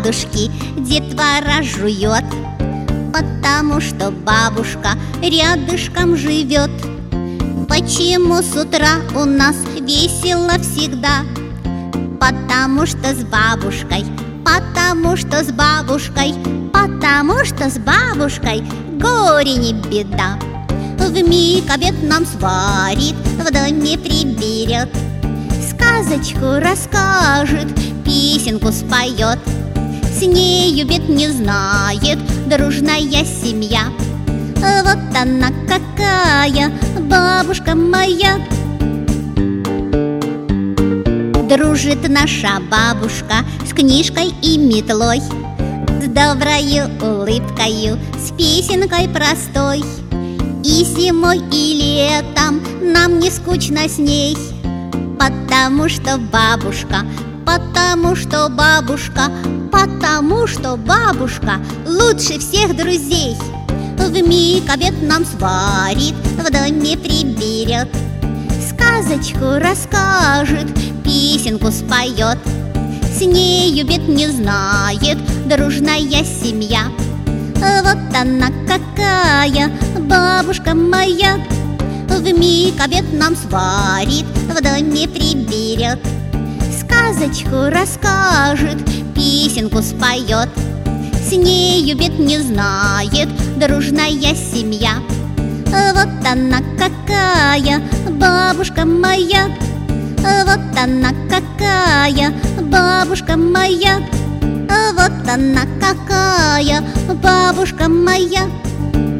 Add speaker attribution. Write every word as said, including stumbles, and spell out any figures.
Speaker 1: ладушки детвора жует, потому что бабушка рядышком живет. Почему с утра у нас весело всегда? Потому что с бабушкой, потому что с бабушкой, потому что с бабушкой горе не беда. Вмиг обед нам сварит, в доме приберет, сказочку расскажет, песенку споет. С нею бед не знает дружная семья. Вот она какая, бабушка моя. Дружит наша бабушка с книжкой и метлой, с доброю улыбкою, с песенкой простой. И зимой, и летом нам не скучно с ней, потому что бабушка, потому что бабушка, потому что бабушка лучше всех друзей. Вмиг обед нам сварит, в доме приберет, сказочку расскажет, песенку споет. С нею бед не знает дружная семья. Вот она какая, бабушка моя. Вмиг обед нам сварит, в доме приберет, сказочку расскажет, песенку споет. С нею бед не знает дружная семья. Вот она какая, бабушка моя. Вот она какая, бабушка моя. Вот она какая, бабушка моя.